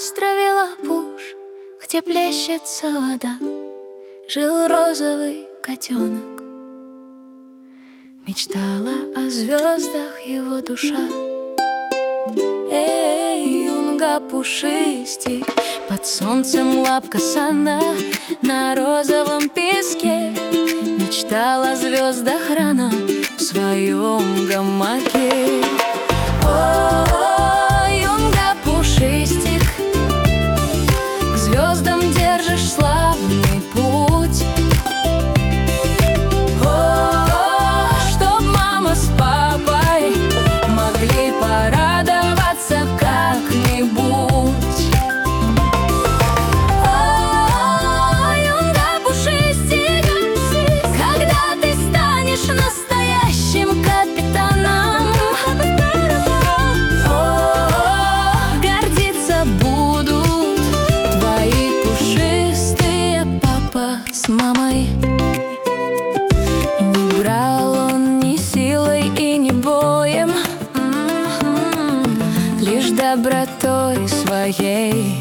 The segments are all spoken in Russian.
острове Лапуш, где плещется вода, жил розовый котенок. Мечтала о звездах его душа. Эй, юнга пушистик, под солнцем лапка сана, на розовом песке мечтала о звездах рано в своем гамаке. О, юнга пушистик, к звездам держишь славный путь. О, чтоб мама с папой могли порадоваться как-нибудь. О, юнга пушистик, когда ты станешь настоящим капитаном, гордиться будут твои пушистые папа с мамой. Не брал он ни силой и ни боем, лишь добротой своей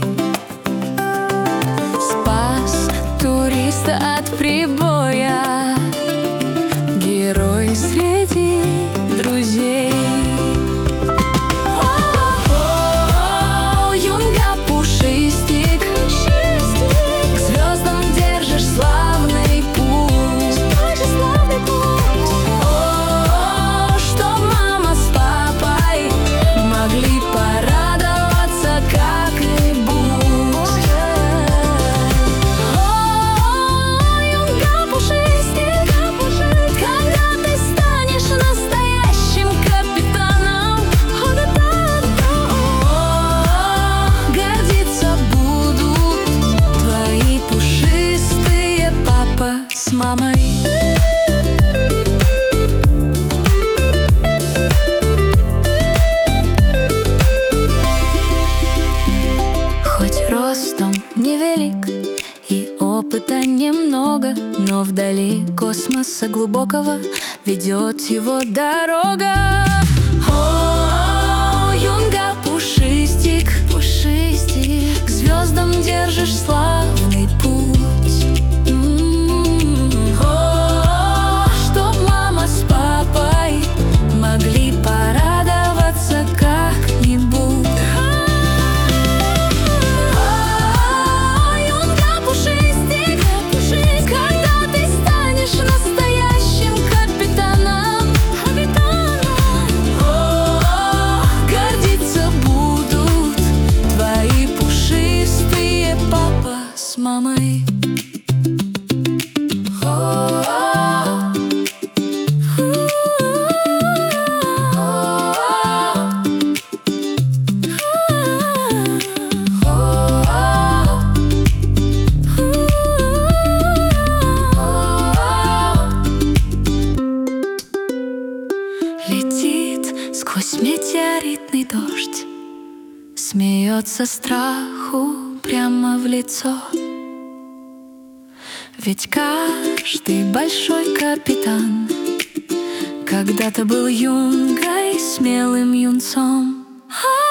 спас туриста от прибоя, герой среди друзей. О, юнга пушистик, к звездам держишь славный путь. О, что мама с папой могли порадоваться как-нибудь. О, юнга пушистик, когда ты станешь настоящим капитаном, гордиться будут твои пушистые папа с мамой. Хоть ростом невелик и опыта немного, но вдали космоса глубокого ведет его дорога. О, юнга пушистик, к звездам держишь славный путь. О, чтоб мама с папой могли порадоваться как-нибудь. О, юнга пушистик, когда ты станешь настоящим капитаном, о, гордиться будут твои пушистые папа с мамой. Летит сквозь метеоритный дождь, смеется страху прямо в лицо. Ведь каждый большой капитан когда-то был юнгой, смелым юнцом.